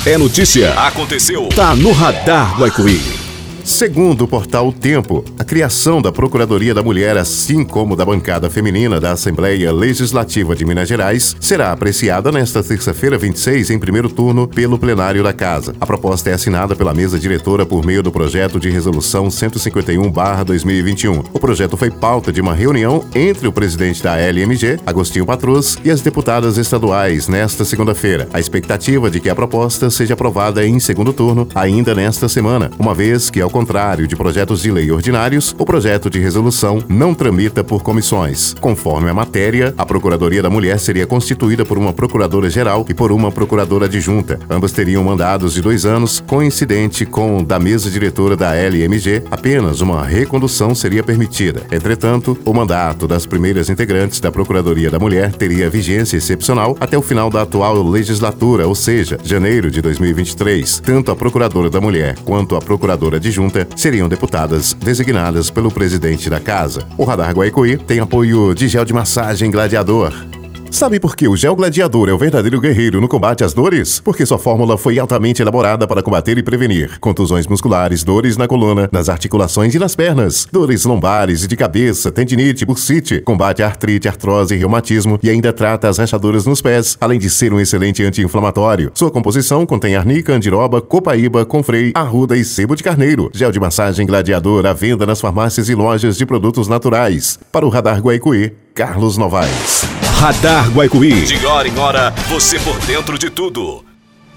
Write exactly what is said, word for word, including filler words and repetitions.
É notícia. Aconteceu. Tá no Radar Guaicuí. Segundo o portal Tempo, a criação da Procuradoria da Mulher, assim como da bancada feminina da Assembleia Legislativa de Minas Gerais, será apreciada nesta terça-feira, vinte e seis, em primeiro turno, pelo plenário da Casa. A proposta é assinada pela mesa diretora por meio do projeto de resolução cento e cinquenta e um barra dois mil e vinte e um. O projeto foi pauta de uma reunião entre o presidente da L M G, Agostinho Patrus, e as deputadas estaduais nesta segunda-feira. A expectativa de que a proposta seja aprovada em segundo turno ainda nesta semana, uma vez que, ao contrário de projetos de lei ordinários, o projeto de resolução não tramita por comissões. Conforme a matéria, a Procuradoria da Mulher seria constituída por uma procuradora-geral e por uma procuradora adjunta. Ambas teriam mandados de dois anos, coincidente com o da mesa diretora da L M G, apenas uma recondução seria permitida. Entretanto, o mandato das primeiras integrantes da Procuradoria da Mulher teria vigência excepcional até o final da atual legislatura, ou seja, janeiro de dois mil e vinte e três. Tanto a Procuradora da Mulher quanto a Procuradora adjunta seriam deputadas designadas pelo presidente da Casa. O Radar Guaicuí tem apoio de gel de massagem Gladiador. Sabe por que o Gel Gladiador é o verdadeiro guerreiro no combate às dores? Porque sua fórmula foi altamente elaborada para combater e prevenir contusões musculares, dores na coluna, nas articulações e nas pernas, dores lombares e de cabeça, tendinite, bursite, combate a artrite, artrose e reumatismo e ainda trata as rachaduras nos pés, além de ser um excelente anti-inflamatório. Sua composição contém arnica, andiroba, copaíba, confrei, arruda e sebo de carneiro. Gel de massagem Gladiador à venda nas farmácias e lojas de produtos naturais. Para o Radar Guaicuí, Carlos Novaes. Radar Guaicuí. De hora em hora, você por dentro de tudo.